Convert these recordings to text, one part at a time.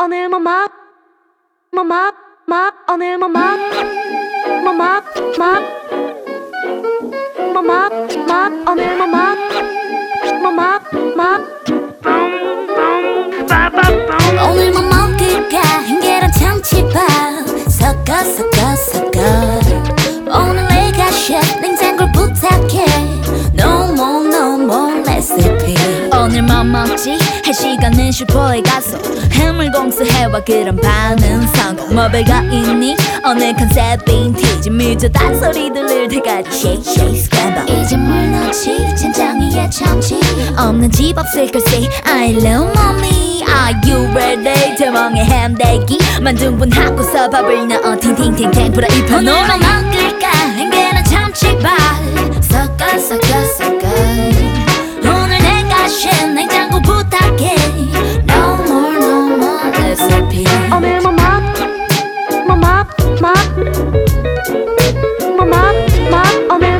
오늘 오늘 뭐 먹을까? 한계란 참치밥 섞어 오늘 내가 셰프 냉장고를 부탁해 No more recipe 오늘 뭐 먹지? 할 시간은 슈퍼에 가서 해물공수해와 그런 반응성 뭐 별거 있니? 오늘 컨셉 빈티지 미쳐 딴소리 들릴 때까지 shake scramble 이제 물 넣지? 젠장이에 참치 없는 집 없을 걸세 I love mommy Are you ready? 대망의 햄대기 만등분하고서 밥을 넣어 팅팅팅팅 프라이팬 오늘 뭐 먹을까? 한계란 참치밥 섞어 오늘 내가 신 냉장고 부탁해 No more recipe 오늘 뭐 오늘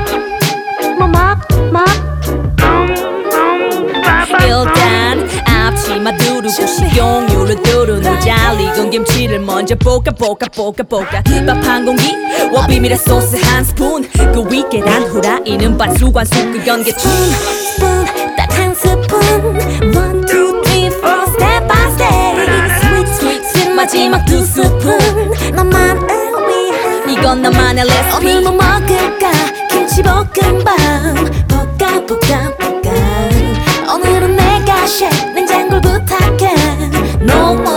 일단 앞치마 두르고 식용유를 두르는 잘 익은 김치를 먼저 볶아 밥 한 공기 와 비밀의 소스 한 스푼 그 위 계란 후라이는 반수관수 그 연계충 딱 한 스푼 1, 2, 3, 4 step by step sweet 마지막 두 스푼 너만을 위한 이건 나만의 오늘 레시피 뭐 먹을까? 김치볶음밥 볶아 오늘은 내가 셰프 냉장고를 부탁해 No more